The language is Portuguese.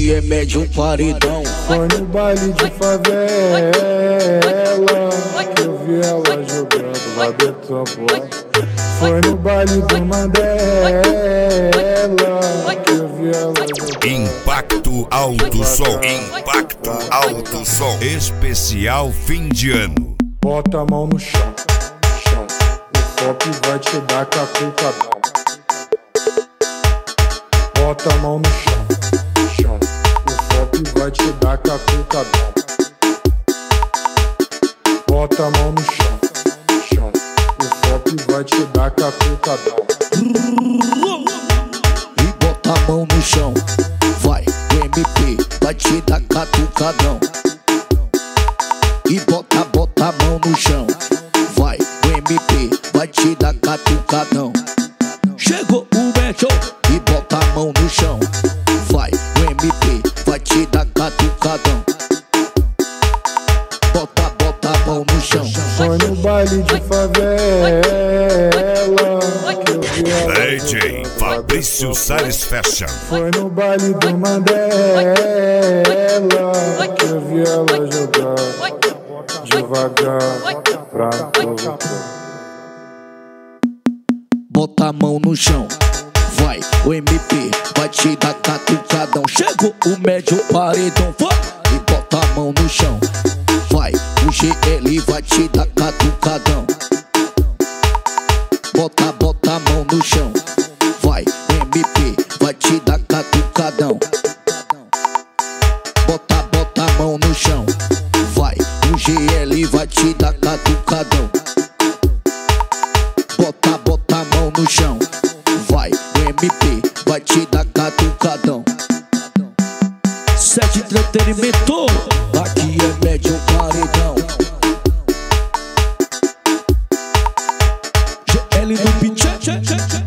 Aqui é médio paredão. Foi no baile de favela que eu vi ela jogando rabetão pro alto. Foi no baile do Mandela que eu vi ela jogando. Impacto Alto Som. Impacto Alto Som. Especial fim de ano. Bota a mão no chão, chão. O pop vai te dar catucadão. Bota a mão no chão, chão. O pop vai te dar catucadão. Bota a mão no chão, chão. O pop vai te dar catucadão. E bota a mão no chão, vai, o MP vai te dar catucadão. E bota a mão no chão, vai, o MP vai te dar catucadão. Chegou o médio. E bota a mão no chão, vai, o MP vai te dar catucadão. Bota a mão no chão. Foi no baile de favela que eu vi ela DJ jogando Fabrício rabetão. Salles Fashion. Foi no baile do Mandela que eu vi ela jogando devagar pra provocar. Bota a mão no chão, vai, o MP vai te dar catucadão. Chegou o médio paredão, vai, e bota a mão no chão, vai, o GL vai te dar catucadão. Bota a mão no chão, vai, o MP vai te dar catucadão. Bota a mão no chão, vai, o GL vai te dar catucadão. Bota a mão no chão, vai, o MP vai te dar catucadão. Sete entretenimento, aqui é médio paredão. GL do